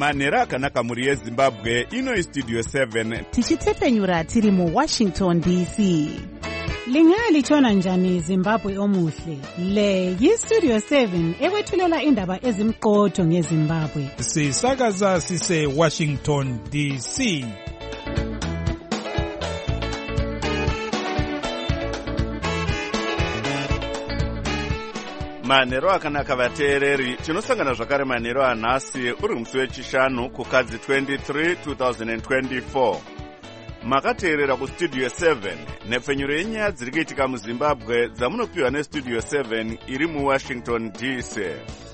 manhero akanaka mhuri yezimbabwe. Ino Studio 7 tichitepfenyura tiri muWashington DC. Lingalitshona njani Zimbabwe omuhle? Le yiStudio 7 ekwethulela indaba ezimqotho ngeZimbabwe. Sisakaza sise Washington DC. manhero akanaka vateereri, tinosangana zvakare manhero anhasi uri musi wechishanu kukadzi 23 2024. Makateerera kuStudio 7 nepfenyuro yenyaya dziri kuitika muZimbabwe dzamunopiwa neStudio 7 iri muWashington DC.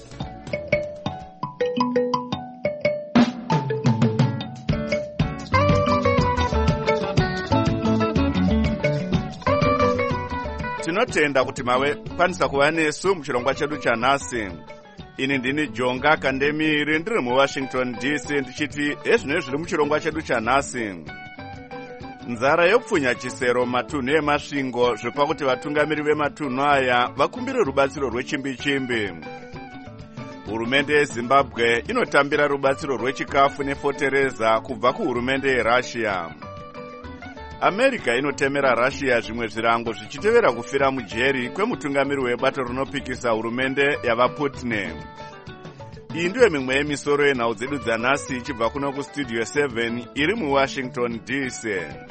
Tinotenda kuti mave kwanisa kuva nesu muchirongwa chedu chanhasi. Ini ndini Jonga Kandemiri ndiri muWashington DC ndichiti ezvino zviri muchirongwa chedu chanhasi. Nzara yopfunya chisero matunhu emasvingo zvopa kuti vatungamiri vematunhu aya vakumbire rubatsiro rwechimbi-chimbi. Hurumende yeZimbabwe inotambira rubatsiro rwechikafu nefotereza kubva kuhurumende yeRussia. America inotemera Russia zvimwe zvirango zvichitevera kufira mujeri kwemutungamiri webato rinopikisa hurumende yavaPutin. Iyi ndiyo mimwe yemisoro yenhau dzedu dzanhasi ichibva kuno kuStudio 7 iri muWashington DC.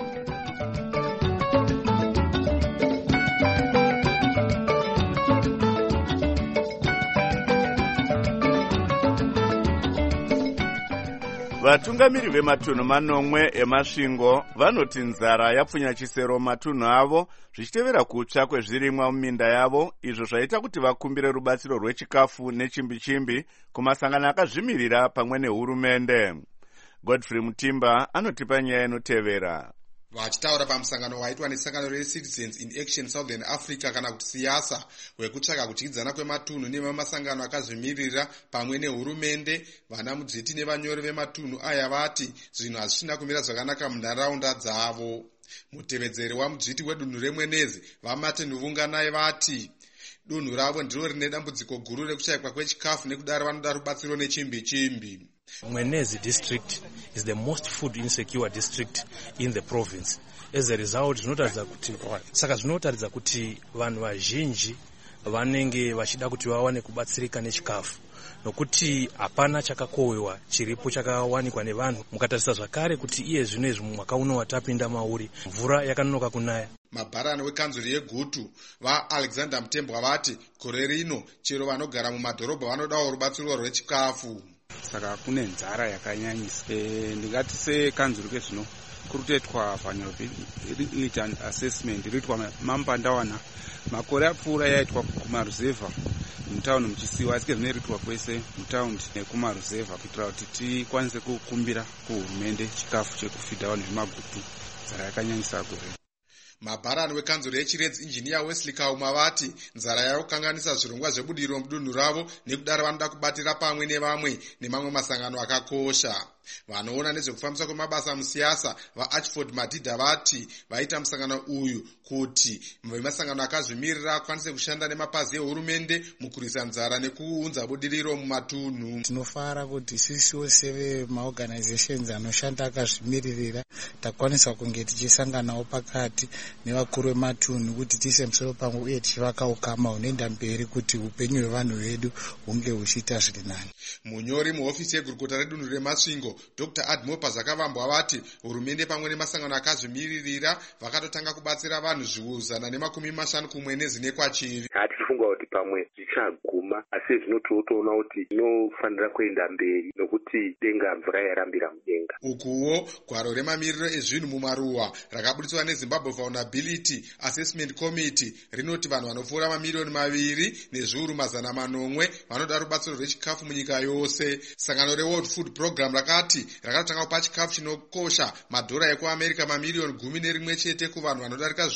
Vatungamiri vematunhu manomwe emasvingo vanoti nzara yapfunya chisero matunhu avo zvichitevera kutsva kwezvirimwa muminda yavo, izvo zvaita kuti vakumbire rubatsiro rwechikafu nechimbi-chimbi kumasangano akazvimirira pamwe nehurumende. Godfrey Mutimba anotipa nyaya inotevera. Vachitaura pamusangano waitwa nesangano reCitizens in Action Southern Africa kana kuti siyasa wekutsvaka kudyidzana kwematunhu nemamasangano akazvimirira pamwe nehurumende, vana mudziti nevanyori vematunhu aya vati zvinhu hazvisina kumira zvakanaka munharaunda dzavo. Mutevedzeri wamudziti wedunhu reMwenezi vaMartin Vunganai vati dunhu ravo ndiro rine dambudziko guru rekushayikwa kwechikafu nekudaro vanoda rubatsiro nechimbi-chimbi. Mwenezi district is the most food insecure district in the province. As a result, zvinotaridza kuti vanhu vazhinji vanenge vachida kuti vawane kubatsirika nechikafu, nokuti hapana chakakohwewa chiripo chakawanikwa nevanhu. Mukatarisa zvakare kuti iye zvino izvi mwaka uno watapinda mauri mvura yakanonoka kunaya. Mabharani wekanzuri yegutu vaAlexander Mutembwa vati gore rino chero vanogara mumadhorobha vanodawo rubatsiro rwechikafu. Saka kune nzara yakanyanyisa. Ndingati sekanzuri kezvino kurutetwa panyopi ita assessment ritwa mambandawana makore apfuura yaitwa kumaruzevha mutaundi muchisiwa, asi kezvino ritwa kwese mutaundi nekumaruzevha kuitira kuti tikwanise kukumbira kuhurumende chikafu chekufidha vanhu zvemagutu. Nzara yakanyanyisa gore. Mabharani wekanzuri yeChiredzi injiniya Wesley Kauma vati nzara yakukanganisa zvirongwa zvebudiro mudunhu ravo nekudaro vanoda kubatira pamwe nevamwe nemamwe masangano akakosha. Vanoona nezvekufambisa kwemabasa musiyasa vaArchford Madhidha vati vaita musangano uyu kuti vemasangano akazvimirira akwanise kushanda nemapazi ehurumende mukurwisa nzara nekuunza budiriro mumatunhu. Tinofara kuti isusu sevemaorganizations anoshanda akazvimiririra takwanisa kunge tichisanganawo pakati nevakuru vematunhu kuti tiise musoro pamwe uye tichivaka ukama hunoenda mberi kuti upenyu hwevanhu vedu hunge huchiita zviri nani. Munyori muhofisi yegurukota redunhu remasvingo Dr. Admopa Zakavambwa vati hurumende pamwe nemasangano akazvimiririra vakatotanga kubatsira vanhu 150 kuMwenezi nekwaChivi. Hatifunga kuti pamwe zvichaguma, asi zvinotoona kuti inofanira kuenda mberi nokuti denga mvura yarambira mudenga. Ukuwo gwaro remamiriro ezvinhu mumaruwa rakaburitswa neZimbabwe Vulnerability Assessment Committee rinoti vanhu vanopfuura mamiliyoni 2,400 vanoda rubatsiro rwechikafu munyika yose. Sangano reWorld Food Program rakati rakatanga kupa chikafu chinokosha madhora ekuAmerica mamiliyoni 11 chete kuvanhu vanodarika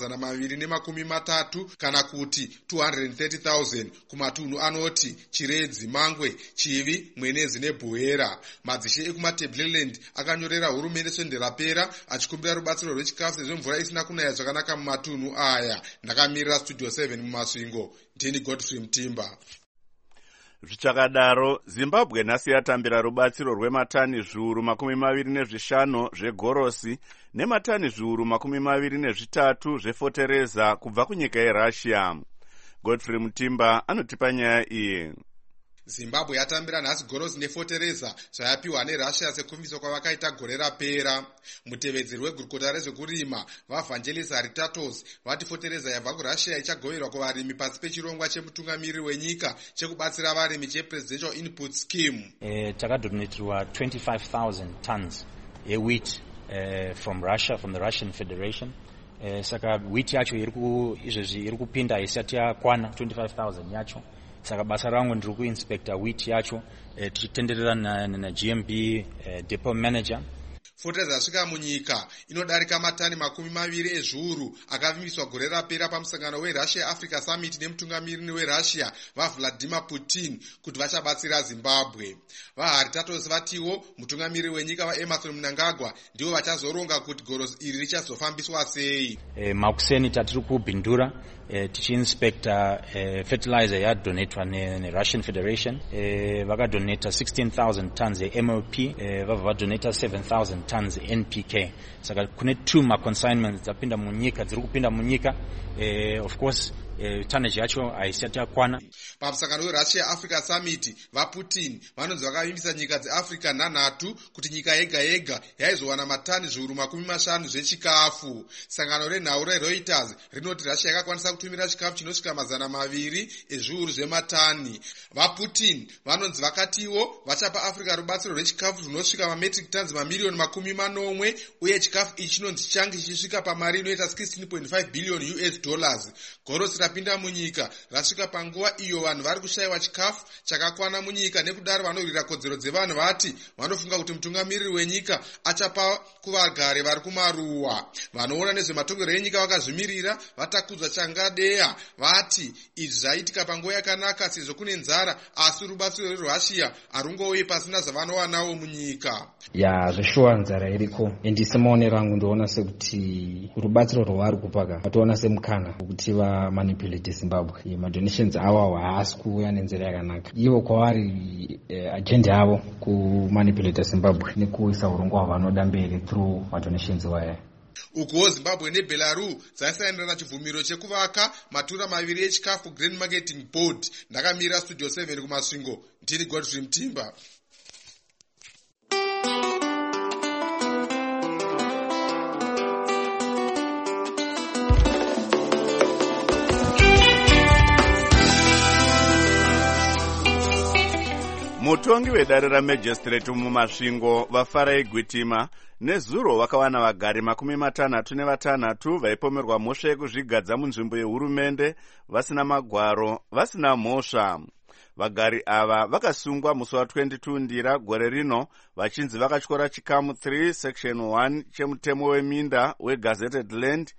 230 kana kuti 230,000 kumatunhu anoti Chiredzi, Mangwe, Chivi, Mwenezi neBuhera. Madzishe ekumaTableland akanyorera hurumende swende rapera achikumbira rubatsiro rwechikafu sezvo mvura isina kunaya zvakanaka mumatunhu aya. Ndakamirira Studio 7 mumasvingo. Ndini Godfrey Mutimba. Zvichakadaro, Zimbabwe nhasi yatambira rubatsiro rwematani zviuru 25 zvegorosi nematani zviuru 23 zvefotereza kubva kunyika yeRussia. Godfrey Mutimba anotipa nyaya iyi. Zimbabwe yatambira nhasi gorosi nefotereza zvayapiwa neRussia sekumviswa kwavakaita gore rapera. Mutevedzeri wegurukota rezvekurima vaVangelis Haritatos vati fotereza yabva kuRussia ichagoverwa kuvarimi pasi pechirongwa chemutungamiriri wenyika chekubatsira varimi chePresidential Input Scheme. Takadonetirwa 25,000 tons yewheat from Russia, from the Russian Federation. Saka wheat yacho izvezvi iri kupinda isati yakwana 25,000 yacho. Saka basa rangu ndiri kuinspector wheat yacho tichitenderera naGMB depot manager. Fotereza yasvika munyika inodarika matani 20 ezviuru akavimbiswa gore rapera pamusangano weRussia Africa Summit nemutungamiriri weRussia vaVladimir Putin kuti vachabatsira Zimbabwe. VaHaritatos vatiwo mutungamiriri wenyika vaEmmerson Mnangagwa ndivo vachazoronga kuti gorosi iri richazofambiswa sei. Makuseni tatiri kubhindura tichiinspector fertilizer yadonetwa neRussian Federation. Vakadoneta 16,000 tons yeMOP, vabva vadoneta 7,000 tons NPK. Saka kune 2 maconsignments dzapinda munyika, dziri kupinda munyika. Of course tonnage yacho haisati yakwana. Pamusangano weRussia Africa Summit, vaPutin vanonzi vakavimbisa nyika dzeAfrica 3 kuti nyika yega yega yaizowana matani zviuru 50 zvechikafu. Sangano renhau reReuters rinoti Russia yakakwanisa kutumira chikafu chinosvika 200 ezviuru zvematani. VaPutin vanonzi vakatiwo vachapa Africa rubatsiro rwechikafu zvinosvika mametric tons mamiliyoni 40 uye chikafu ichi chinonzi chichange chichisvika pamari inoita $16.5 billion. Gorosi rapinda munyika rasvika panguva iyo vanhu vari kushayiwa chikafu chakakwana munyika, nekudaro vanorwira kodzero dzevanhu vati vanofunga kuti mutungamiriri wenyika achapa kuvagari vari kumaruwa. Vanoona nezvematongerwo enyika vakazvimirira vatakudzwa changadeya vati izvi zvaitika panguva yakanaka sezvo kune nzara, asi rubatsiro rweRussia harungouye pasina zvavanowanawo munyika. Zveshuwa nzara iriko, endi semaonero angu ndoona sekuti rubatsiro rwavari kupaka vatoona semukana kuti vamanipulate Zimbabwe. Madonations avo haasi kuuya nenzira yakanaka. Ivo kwavari agenda yavo kumanipulate Zimbabwe nekuisa urongwa hwavanoda mberi through madonations waya. Ukuwo Zimbabwe neBelarus dzaisaenderana chibvumiro chekuvaka matura 2 echikafu Grain Marketing Board. Ndakamira Studio 7 kumasvingo, ndini Godfrey Mutimba. Mutongi wedare ramajistrate mumasvingo vaFarai Gwitima nezuro vakawana vagari 66 vaipomerwa mhosva yekuzvigadza munzvimbo yehurumende vasina magwaro, vasina mhosva. Vagari ava vakasungwa musi wa22 Ndira gore rino vachinzi vakatyora chikamu 3 section 1 chemutemo weminda weGazetted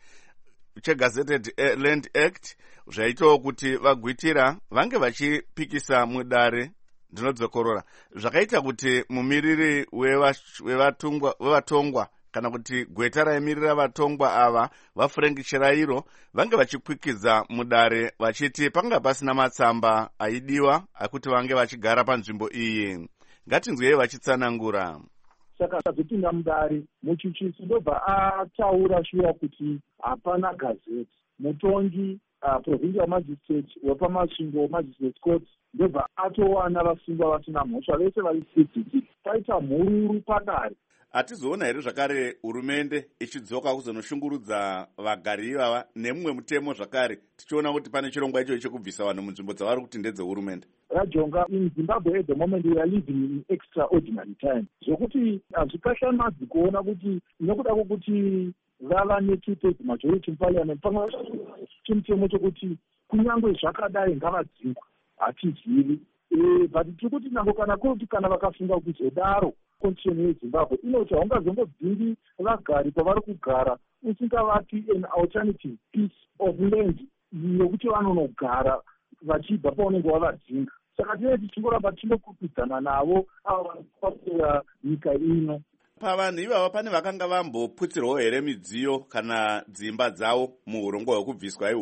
Land Act zvaitawo kuti vagwitira vange vachipikisa mudare ndinodzokorora zvakaita kuti mumiriri wevatongwa kana kuti gweta raimirira vatongwa ava vaFrank Chirairo vange vachikwikidza mudare vachiti panga pasina matsamba aidiwa akuti vange vachigara panzvimbo iyi. Ngatinzwei vachitsanangura. Saka azopinda mudare muchuchisi ndobva ataura shuwa kuti hapana gazeti. Mutongi provincial magistrate wepamasvingo magistrate court ndobva atowana vasungwa vasina mhosva vese vari CCT. Paita mhururu padare. Hatizoona here zvakare hurumende ichidzoka kuzonoshungurudza vagari ivava nemumwe mutemo zvakare tichiona kuti pane chirongwa icho chekubvisa vanhu munzvimbo dzavari kuti ndedzehurumende. Rajonga, in Zimbabwe at the moment we are living in extraordinary time. Zvokuti hazvikashamadzi kuona kuti nekuda kwokuti vava ne2/3 majority muparliament pamwe chimutemo chokuti kunyange zvakadai ngavadzingwa hatizivi. But tiri kuti nango kana kuti kana vakafunga kuzodaro constitution yeZimbabwe inoti haungazongodzingi vagari kwavari kugara usingavapi an alternative piece of land yokuti vanonogara vachibva paunenge wavadzinga. Saka tinenge tichingoramba tichinokupidzana navo ava vanopapura nyika ino. Pavanhu ivava pane vakanga vamboputsirwawo here midziyo kana dzimba dzavo muurongwa hwekubviswa ihwohwu?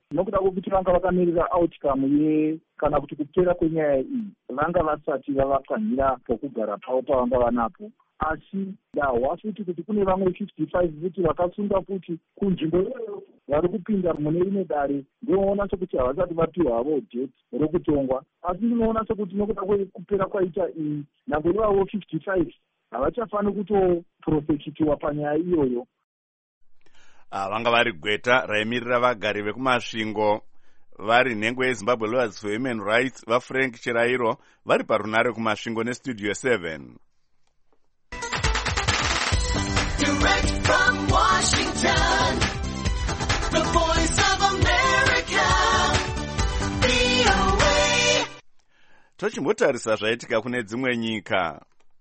nokuda kwokuti vanga vakamirira outcome kana kuti kupera kwenyaya iyi vanga vasati vavapwanyira pokugara pavo pavanga vanapo. Asi dahwa futi kuti kune vamwe 55 futi vakasunga futi kunzvimbo iyoyo vari kupinda mune rimwe dare, ndinoona sekuti havasati vapiwa havo date rokutongwa. Asi ndinoona sekuti nokuda kwekupera kwaita iyi nyange ivavo 55 havachafani kutoprosecutiwa panyaya iyoyo. Vanga vari gweta raimirira vagari vekumasvingo vari nhengo yeZimbabwe Lawyers for Human Rights vaFrank Chirairo vari parunare kumasvingo nestudio 7. Direct from Washington, the voice of America, VOA. Tochimbotarisa zvaitika kune dzimwe nyika.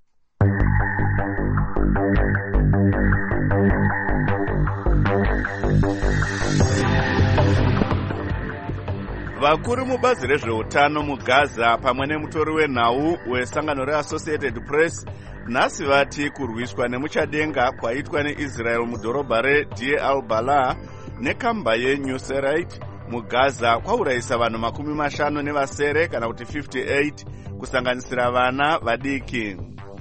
Vakuru mubazi rezveutano muGaza pamwe nemutori wenhau wesangano reAssociated Press nhasi vati kurwiswa nemuchadenga kwaitwa neIsrael mudhorobha reDeir al-Balah nekamba yeNuseirat muGaza kwaurayisa vanhu 50 kana kuti 58 kusanganisira vana vadiki.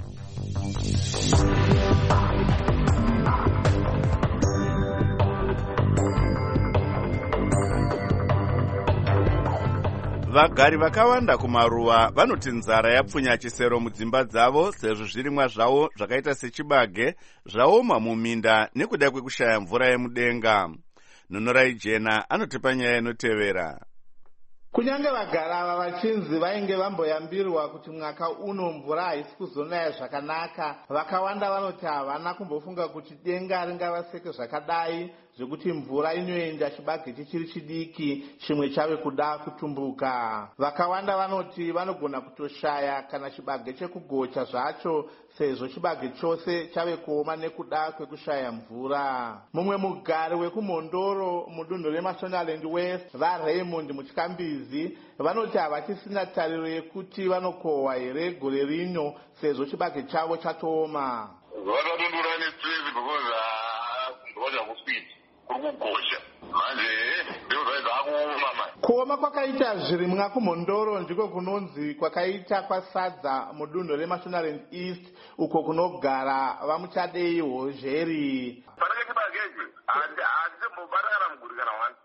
Vagari vakawanda kumaruwa vanoti nzara yapfunya chisero mudzimba dzavo sezvo zvirimwa zvavo zvakaita sechibage zvaoma muminda nekuda kwekushaya mvura yemudenga. Nunorai Jena anotipa nyaya inotevera. Kunyange vagari ava vachinzi vainge vamboyambirwa kuti mwaka uno mvura haisi kuzonaya zvakanaka, vakawanda vanoti havana kumbofunga kuti denga ringavaseke zvakadai zvekuti mvura inoenda chibage chichiri chidiki chimwe chave kuda kutumbuka. Vakawanda vanoti vanogona kutoshaya kana chibage chekugocha zvacho sezvo chibage chose chave kuoma nekuda kwekushaya mvura. Mumwe mugari wekumhondoro mudunhu reMashonaland West vaRaymond Mutyakambizi vanoti havachisina tariro yekuti vanokohwa here gore rino sezvo chibage chavo chatooma. Vakadondora nestress because ngoja kuswiti kurikugosha manje ndiko zvakuoma manje. Kuoma kwakaita zvirimwa kumhondoro ndiko kunonzi kwakaita kwasadza mudunhu reMashonaland East uko kunogara vamuchadei hozheri. Panenge chibagecho handimbobatana muguri kana wani.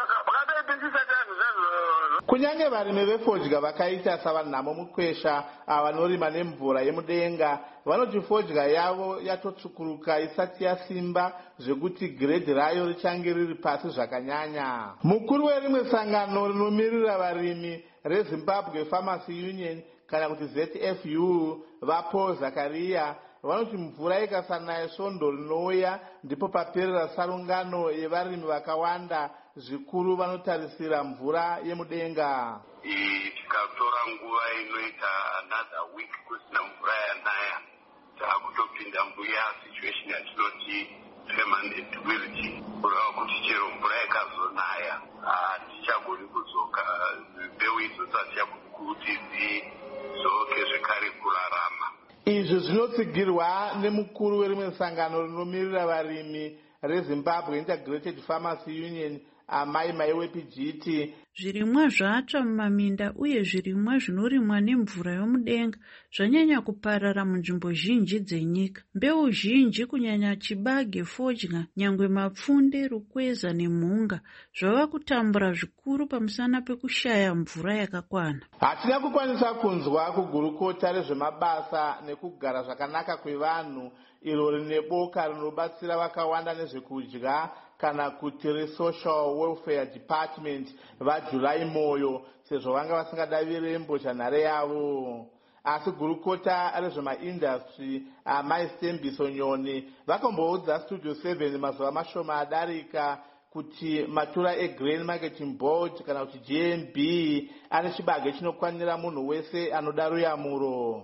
Kunyange varimi vefodya vakaita savanhamo mukwesha avanorima nemvura yemudenga vanoti fodya yavo yatotsvukuruka isati yasimba zvekuti giredhi rayo richange riri pasi zvakanyanya. Mukuru werimwe sangano rinomirira varimi reZimbabwe Farmers Union kana kuti ZFU vaPaul Zakaria vanoti mvura ikasanaya svondo rinouya ndipo paperera sarungano yevarimi vakawanda zvikuru vanotarisira mvura yemudenga. Tikatora nguva inoita another week kusina mvura yanaya takutopinda mbuya situation yatinoti permanent wilty kureva kuti chero mvura ikazonaya hatichagoni kudzoka mbeu idzosati yagoni kuti dzidzoke zvekare kurarama. Izvi zvinotsigirwa nemukuru werimwe sangano rinomirira varimi reZimbabwe Integrated Farmers Union Amai Maiwe Pijiti. Zvirimwa zvatsva mumaminda uye zvirimwa zvinorimwa nemvura yomudenga zvanyanya kuparara munzvimbo zhinji dzenyika. Mbeu zhinji kunyanya chibage, fodya, nyangwe mapfunde, rukweza nemhunga zvava kutambura zvikuru pamusana pekushaya mvura yakakwana. Hatina kukwanisa kunzwa kugurukota rezvemabasa nekugara zvakanaka kwevanhu iro rine boka rinobatsira vakawanda nezvekudya kana kuti reSocial Welfare Department vaJulai Moyo sezvo vanga vasingadavire mbozhanhare yavo. Asi gurukota rezvemaindastry Amai Stembiso Nyoni vakamboudza Studio 7 mazuva mashoma adarika kuti matura eGrain Marketing Board kana kuti GMB ane chibage chinokwanira munhu wese anoda ruyamuro.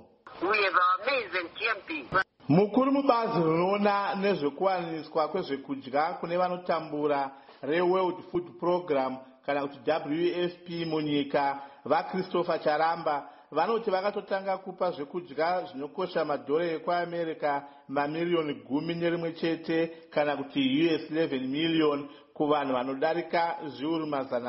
Mukuru mubazi rinoona nezvekuwaniswa kwezvekudya kune vanotambura reWorld Food Program kana kuti WFP munyika vaChristopher Charamba vanoti vakatotanga kupa zvekudya zvinokosha madhora ekuAmerica mamiliyoni 11 kana kuti US 11 million kuvanhu vanodarika zviuru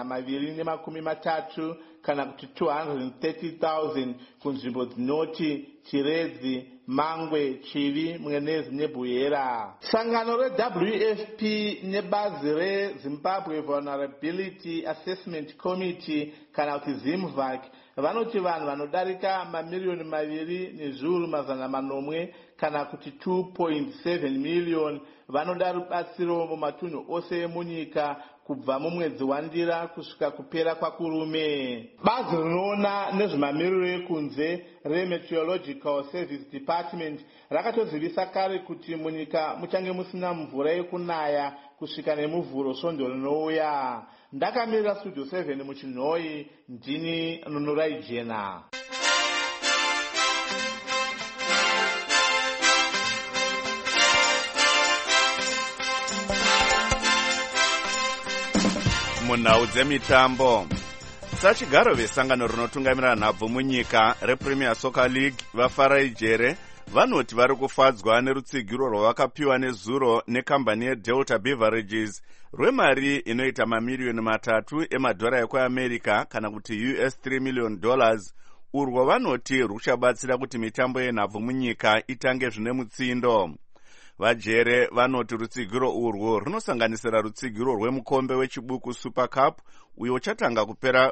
230 kana kuti 230,000 kunzvimbo dzinoti Chiredzi, Mangwe, Chivi, Mwenezi neBuyera. Sangano reWFP nebazi reZimbabwe Vulnerability Assessment Committee kana kuti ZIMVAC vanoti vanhu vanodarika mamiliyoni 2,800,000 kana kuti 2.7 million vanoda rubatsiro mumatunhu ose emunyika kubva mumwedzi waNdira kusvika kupera kwaKurume. Bazi rinoona nezvemamiriro ekunze reMeteorological Service Department rakatozivisa kare kuti munyika muchange musina mvura yekunaya kusvika nemuvhuro svondo rinouya. Ndakamirira Studio 7 muChinhoi, ndini Nunurai Jena. munhau dzemitambo. Sachigaro vesangano rinotungamirira nhabvu munyika rePremier Soccer League vafara ijere vanoti vari kufadzwa nerutsigiro rwavakapiwa nezuro nekambani yeDelta Beverages rwemari inoita mamiliyoni 3 emadhora ekuAmerica kana kuti $3 million, urwo vanoti ruchabatsira kuti mitambo yenhabvu munyika itange zvine mutsindo. Vajere vanoti rutsigiro urwo runosanganisira rutsigiro rwemukombe wechibuku Super Cup uyo uchatanga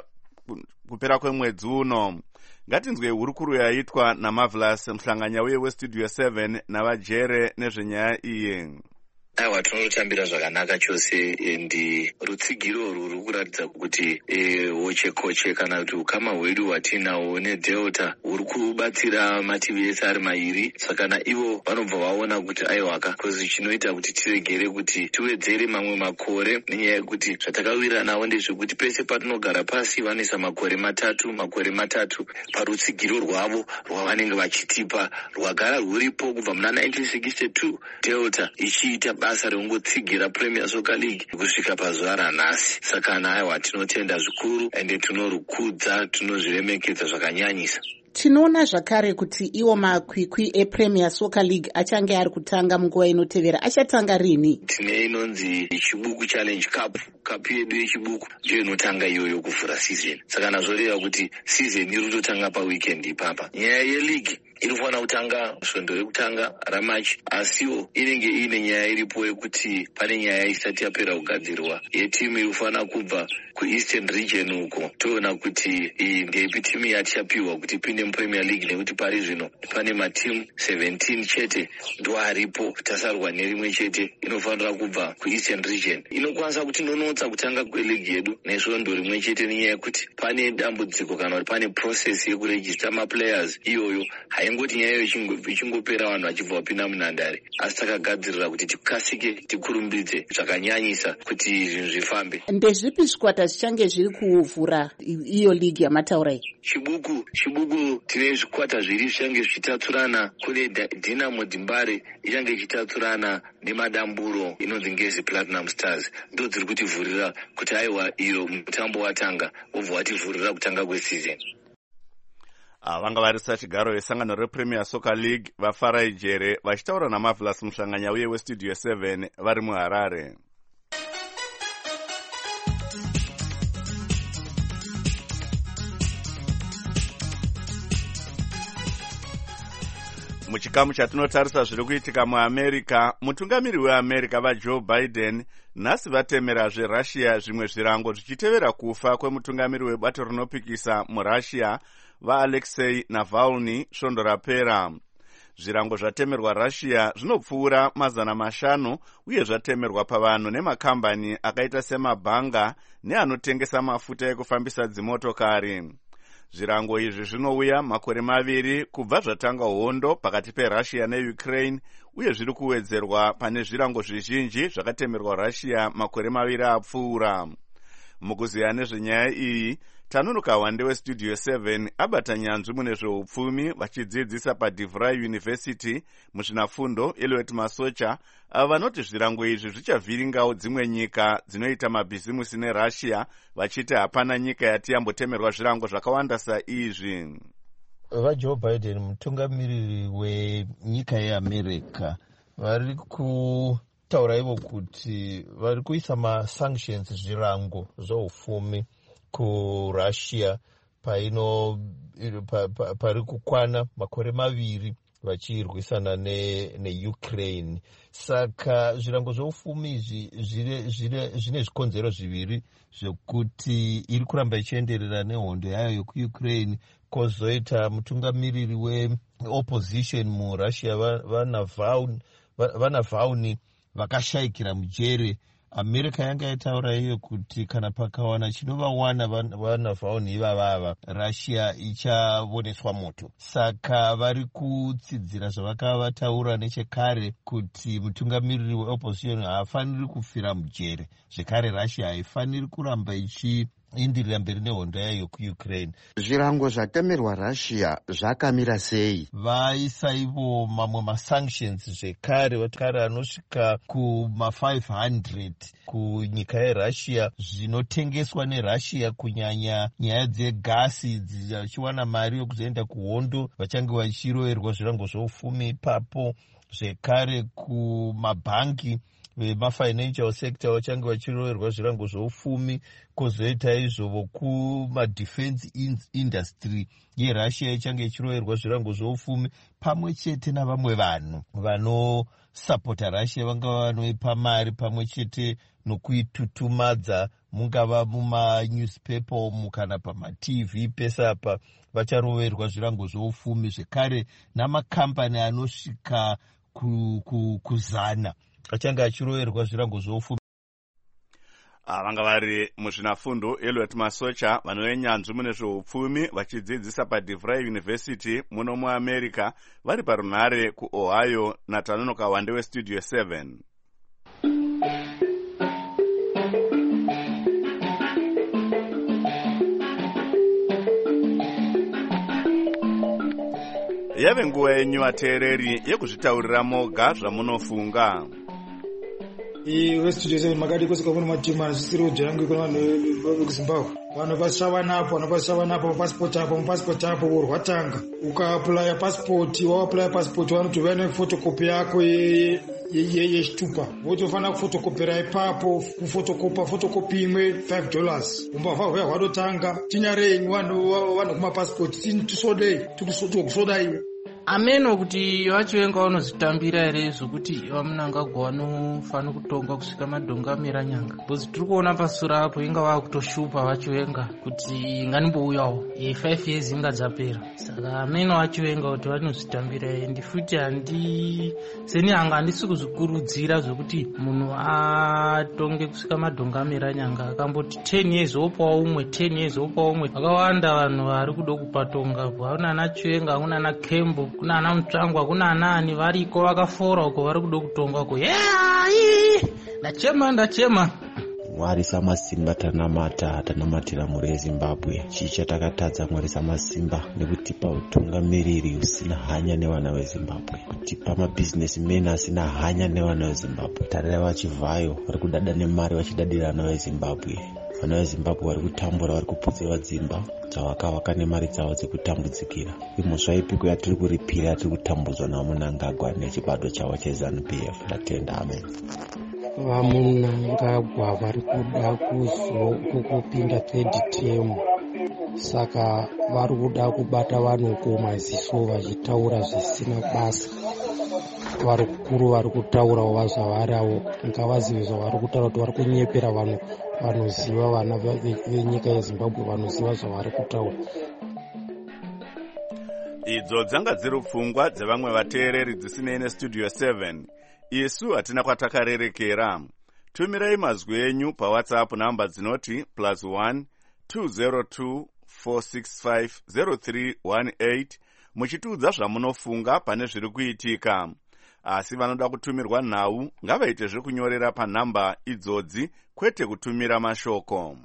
kupera kwemwedzi uno. Ngatinzwe hurukuru yaitwa naMarvelous muhlanganya uye weStudio 7 navajere nezvenyaya iyi. Aiwa, tinotambira zvakanaka chose endi rutsigiro ruri kuratidza kuti woche kana kuti ukama hwedu hwatinahwo neDelta huri kubatsira mativi ese ari mairi. Saka naivo vanobva vaona kuti aiwaka kozi chinoita kuti tiregere kuti tiwedzere mamwe makore, nenyaya yekuti zvatakawira nawo ndezvekuti pese patinogara pasi vanoisa makore matatu parutsigiro rwavo rwavanenge vachitipa rwagara rwuripo kubva muna 1962 Delta ichiita basa rekungotsigira Premier Soccer League kusvika pazuva ranhasi. Saka aiwa, tinotenda zvikuru ende tinorukudza, tinozviremekedza zvakanyanyisa. Tinoona zvakare kuti iwo makwikwi ePremier Soccer League achange ari kutanga munguva inotevera. Achatanga rini? Tine inonzi Chibuku Challenge Cup. Cup yedu yechibuku ndiyo inotanga iyoyo kuvhura season. Saka nazvoreva kuti season iri kutotanga paweekend ipapa. Nyaya yeleague inofanira kutanga svondo rekutanga raMarch, asiwo inenge ine nyaya iripo yekuti pane nyaya isati yapera kugadzirwa yetimu inofanira kubva kuEastern Region uko. Toona kuti iyi ndepi timu yatichapiwa kuti ipinde muPremier League, nekuti pari zvino pane matimu 17 chete ndo aripo, tasarwa nerimwe chete inofanira kubva kuEastern Region. Inokwanisa kuti nonotsa kutanga kweleague yedu nesvondo rimwe chete, nenyaya yekuti pane dambudziko kana kuti pane process yekurejista maplayers iyoyo haingoti nyaya ichingopera vanhu vachibva vapinda munhandare, asi takagadzirira kuti tikasike tikurumbidze zvakanyanyisa kuti zvinhu zvifambe. Ndezvipi zvikwata zvichange zviri kuvhura iyo league yamataura iyi? Chibuku tine zvikwata zviri zvichange zvichitatsurana. Kune Dynamo Dimbare ichange ichitatsurana neMadamburo inonzi Ngezi Platinum Stars, ndo dziri kutivhurira kuti aiwa iyo mutambo watanga wobva wativhurira kutanga kweseason. Vanga vari sachigaro vesangano rePremier Soccer League vafara ijere vachitaura naMarvelous muhlanganya uye weStudio 7 vari muHarare. Muchikamu chatinotarisa zviri kuitika muAmerica, mutungamiri weAmerica vaJoe Biden nhasi vatemerazve Russia zvimwe zvirango zvichitevera kufa kwemutungamiri webato rinopikisa muRussia vaAlexei Navalny svondo rapera. Zvirango zvatemerwa Russia zvinopfuura 500 uye zvatemerwa pavanhu nemakambani akaita semabhanga neanotengesa mafuta ekufambisa dzimotokari. Zvirango izvi zvinouya makore 2 kubva zvatanga hondo pakati peRussia neUkraine, uye zviri kuwedzerwa pane zvirango zvizhinji zvakatemerwa Russia makore 2 apfuura. Mukuziya nezvenyaya iyi, tanuruka wande weStudio 7 abata nyanzvi mune zveupfumi vachidzidzisa paDeVry University muzvinafundo Eliot Masocha, ava vanoti zvirango izvi zvichavhiringawo dzimwe nyika dzinoita mabhizimusi neRussia, vachiti hapana nyika yati yambotemerwa zvirango zvakawanda saizvi. VaJoe Biden mutungamiriri wenyika yeAmerica vari kutaura ivo kuti vari kuisa masanctions, zvirango zveupfumi kurussia pari kukwana makore 2 vachirwisana neukraine. Saka zvirango zveupfumi izvi zvine zvikonzero zviviri zvekuti iri kuramba ichienderera nehondo yayo yekuukraine. Kozoita mutungamiriri weopposition murussia vaNavalny vakashayikira mujere. America yanga yataura iyo kuti kana pakawana chinovawana vaNavalny ivavava, Russia ichavoneswa moto. Saka vari kutsidzira zvavakavataura nechekare kuti mutungamiriri weopposition haafaniri kufira mujere. Zvekare Russia haifaniri kuramba indirira mberi nehondo yayo kuukraine. Zvirango zvatemerwa Russia zvakamira sei? Vaisa ivo mamwe masanctions zvekare, vakare anosvika kuma500 kunyika yeRussia zvinotengeswa neRussia, kunyanya nyaya dzegasi dzichiwana mari yokuzoenda kuhondo. Vachange vachiroverwa zvirango zveupfumi ipapo. Zvekare kumabhangi vemafinancial sector vachange vachiroverwa zvirango zveupfumi. Kozoita izvovo kumadefense industry yeRussia ichange ichiroverwa zvirango zveupfumi, pamwe chete navamwe vanhu vanosapota Russia, vangava vanoipa mari pamwe chete nokuitutumadza, mungava mumanewspaper kana pamaTV. Pese apa vacharoverwa zvirango zveupfumi. Zvekare namakambani anosvika kuzana achange achiroverwa zvirango zveupfumi. Vanga vari muzvinafundo Elliot Masocha, vanove nyanzvi mune zveupfumi, vachidzidzisa paDeVry University muno muAmerica, vari parunhare kuOhio naTanonoka Wande weStudio 7. Yave nguva yenyu vateereri yekuzvitaurira moga zvamunofunga. Westudio 7 makadi kusika kuno matima zvisiri ujangu kuna vanhu vekuZimbabwe. Vanhu vashavanapo mapasipoti apo urwatanga. Ukaapply passport, vanoti vane photocopy yako yechitupa. Votofana kufotokopera ipapo, kufotokopa photocopy imwe $5. Umbavha hwadotanga. Tinyarenyu vanhu kumapasipoti tikusodai. Ameno kuti vachivenga vanozvitambira ere zvokuti vamunangagwa vanofana kutonga kusvika madongamira nyanga. Bozi tiri kuona pasura apo inga vakutoshupa vachivenga kuti nganimbouyawo 5 years inga dzapera. Saka ameno vachivenga kuti vanozvitambira ere. Ndifuti seni hanga handisi kuzvikurudzira zvokuti munhu atonge kusvika madongamira nyanga. Akamboti 10 years opawo umwe, 10 years opawo umwe. Vakawanda vanhu vari kuda kupatonga. Kuna ana Chivenga, kuna ana Kembo, kuna ana Mutsvangwa, kuna anani variko vakafora uko vari kuda kutongwako. Ndachema. Mwari Samasimba tanamatira mhuri yeZimbabwe. Chichatakatadza Mwari Samasimba nekutipa utungamiriri usina hanya nevana veZimbabwe, kutipa mabhizinesimeni asina hanya nevana veZimbabwe. Tarira vachivhayo vari kudada nemari vachidadira vana veZimbabwe. Vana veZimbabwe vari kutambura, vari kuputsirwa dzimba dzavakavaka nemari dzavo dzekutambudzikira. Imhosva ipiko yatiri kuripira, yatiri kutambudzwa naMunangagwa nechibato chavo cheZANU-PF. Ndatenda, amen. VaMunangagwa vari kuda kupinda 3rd term, saka vari kuda kubata vanhu kumaziso vachitaura zvisina basa. Varikuru vari kutaurawo vazvavaravo, ngavazive zvavari kutaura kuti vari kunyepera vanhu vanoziva, vana venyika yeZimbabwe vanoziva zvavari kutaura. Idzo dzanga dziri pfungwa dzevamwe vateereri dzisinei neStudio 7. Isu hatina kwatakarerekera. Tumirai mazwi enyu paWhatsApp namba dzinoti +1 202 465 0318 muchitiudza zvamunofunga pane zviri kuitika. Asi vanoda kutumirwa nhau ngavaite zvekunyorera panhamba idzodzi, kwete kutumira mashoko.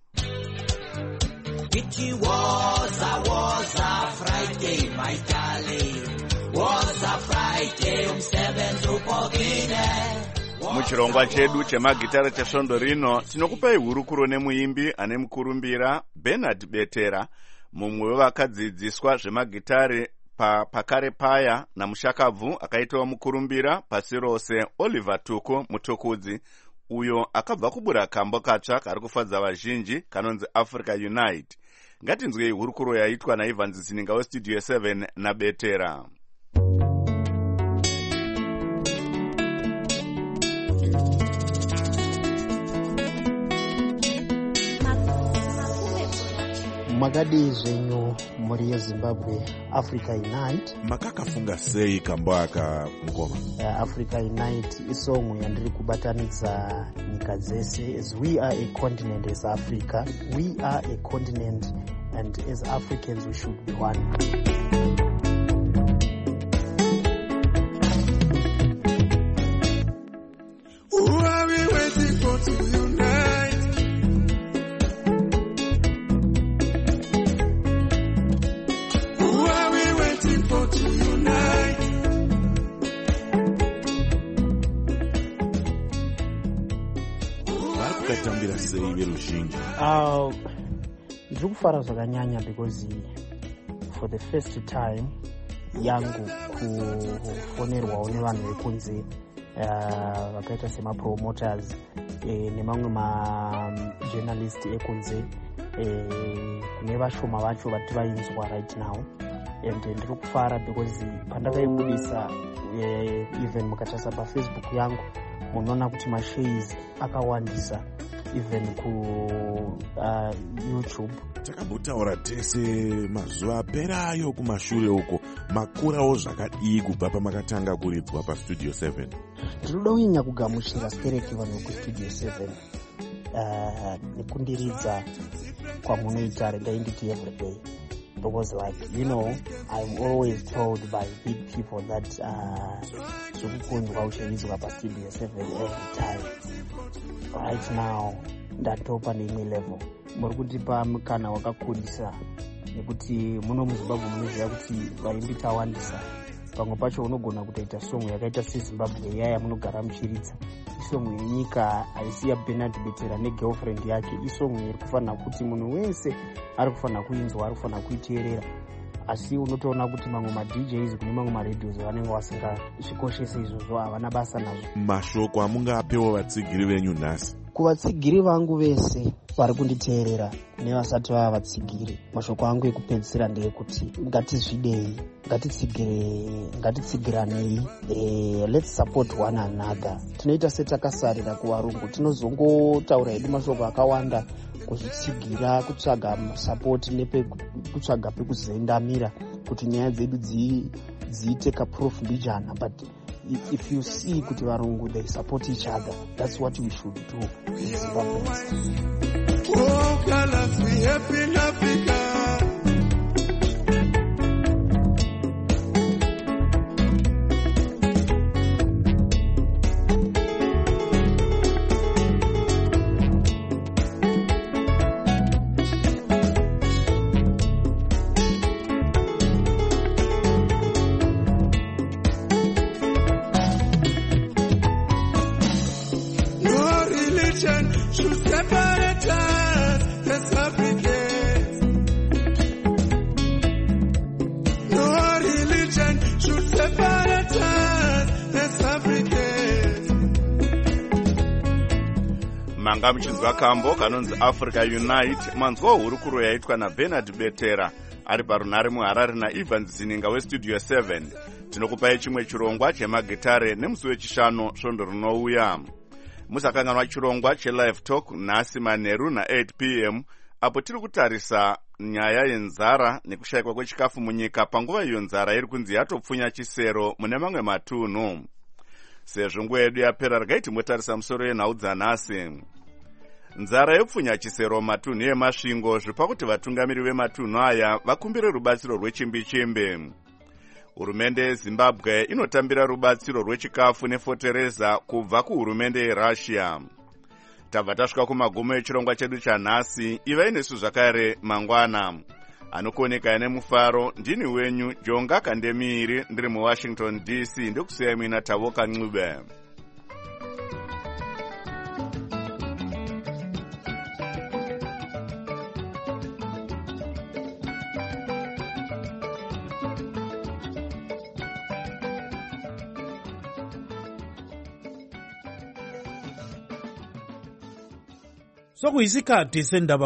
It was a Friday, my darling. Was a Friday, umsebenzi upokile. Muchirongwa chedu chemagitara chesvondo rino tinokupai hurukuro nemuimbi ane mukurumbira Bernard Betera, mumwe wevakadzidziswa zvemagitare pakare paya namushakabvu akaitawo mukurumbira pasi rose Oliver Tuku mutukudzi uyo akabva kubura kambo katsva kari kufadza vazhinji kanonzi Africa Unite. Ngatinzwei hurukuro yaitwa naIvans Zininga westudio 7 naBetera. Makadi zvenyu muri yeZimbabwe Africa Unite. Makakafunga sei kambo aka mukoma? Africa Unite isongo yandiri kubatanidza nyika dzese. As we are a continent as Africa, we are a continent, and as Africans we should be one. Who are we waiting for to unite? Who are we waiting for to unite? Varikukatambira sei veruzhinji? Ndiri kufara zvakanyanya because for the first time yangu kufonerwawo nevanhu vekunze vakaita semapromoters nemamwe majournalist ekunze kune vashoma vacho vati vainzwa right now, and ndiri kufara because pandakaibudisa even mukatarisa pafacebook yangu munoona kuti mashares akawandisa even ku YouTube. Takambotaura tese mazuva aperayo kumashure uko, makurawo zvakadii kubva pamakatanga kuridzwa pastudio 7? Ndinoda kunyanya kugamuchira stereki vanhu kustudio 7 nekundiridza kwamunoita redainditi everyday, because like, you know, I'm always told by big people that zvekukunzwa uchaizwa pastudio 7 every time. Right now ndatopa neimwe level. Muri kutipa mukana wakakundisa nekuti muno muZimbabwe munoziva kuti vaimbi tawandisa. Pamwe pacho unogona kutoita songo yakaita seZimbabwe yaya munogara muchiridza. Isongo yenyika haisi yaBernard Betera negirlfriend yake. Isongo iri kufanira kuti munhu wese ari kufanira kuinzwa, ari kufanira kuiteerera. Asi unotoona kuti mamwe maDJs kune mamwe maradios vanenge vasingazvikoshese izvozvo, havana basa nazvo. Mashoko amungapewo vatsigiri venyu nhasi? Kuvatsigiri vangu vese vari kunditeerera nevasati vava vatsigiri, mashoko angu ekupedzisira ndeyekuti ngatizvidei, ngatitsigiranei, let's support one another. Tinoita setakasarira kuvarungu, tinozongotaura hedu mashoko akawanda kuzvitsigira, kutsvaga support kutsvaga pekuzendamira kuti nyaya dzedu dziite kaprof mbijana. But if you see kuti varungu they support each other, that's what we should do in Zimbabwe. Oh, colors we happy in Africa. Should separate us as Africans. No religion should separate us as Africans. Manga muchinzwa kambo kanonzi Africa Unite, manzwa hurukuro yaitwa naBernard Betera ari parunare muHarare naIvans Zininga westudio 7. Tinokupai chimwe chirongwa chemagitare nemusi wechishanu svondo rinouya. Musakanganwa chirongwa chelive talk nhasi manheru na8 p.m. apo tiri kutarisa nyaya yenzara nekushayikwa kwechikafu munyika panguva iyo nzara iri kunzi yatopfunya chisero mune mamwe matunhu. Sezvo nguva yedu yapera, regai timbotarisa musoro yenhau dzanhasi. Nzara yopfunya chisero matunhu emasvingo zvipa kuti vatungamiri vematunhu aya vakumbire rubatsiro rwechimbi-chimbi. Hurumende yeZimbabwe inotambira rubatsiro rwechikafu nefotereza kubva kuhurumende yeRussia. Tabva tasvika kumagumo echirongwa chedu chanhasi. Ivai nesu zvakare mangwana. Anokuoneka nemufaro, ndini wenyu Jonga Kandemiri, ndiri muWashington DC, ndokusiyai muina Tavoka Ncube. sokuyisikhathi sendaba